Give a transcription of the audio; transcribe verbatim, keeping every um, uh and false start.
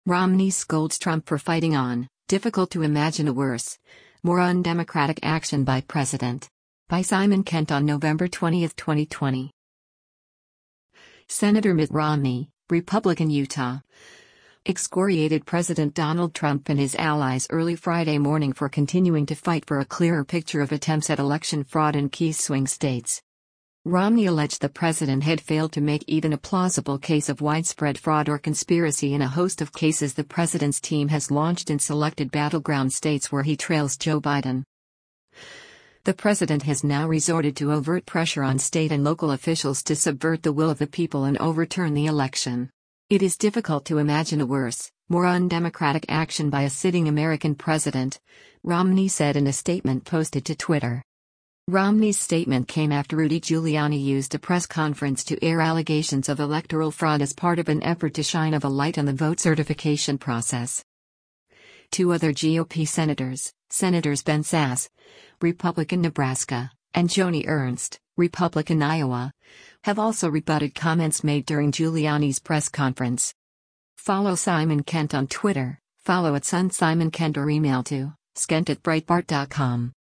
Romney scolds Trump for fighting on, difficult to imagine a worse, more undemocratic action by President. By Simon Kent on November twentieth, twenty twenty. Senator Mitt Romney, Republican, Utah, excoriated President Donald Trump and his allies early Friday morning for continuing to fight for a clearer picture of attempts at election fraud in key swing states. Romney alleged the president had failed to make even a plausible case of widespread fraud or conspiracy in a host of cases the president's team has launched in selected battleground states where he trails Joe Biden. The president has now resorted to overt pressure on state and local officials to subvert the will of the people and overturn the election. It is difficult to imagine a worse, more undemocratic action by a sitting American president, Romney said in a statement posted to Twitter. Romney's statement came after Rudy Giuliani used a press conference to air allegations of electoral fraud as part of an effort to shine a light on the vote certification process. Two other G O P senators, Senators Ben Sasse, Republican Nebraska, and Joni Ernst, Republican Iowa, have also rebutted comments made during Giuliani's press conference. Follow Simon Kent on Twitter, follow at Son Simon Kent or email to skent at breitbart dot com.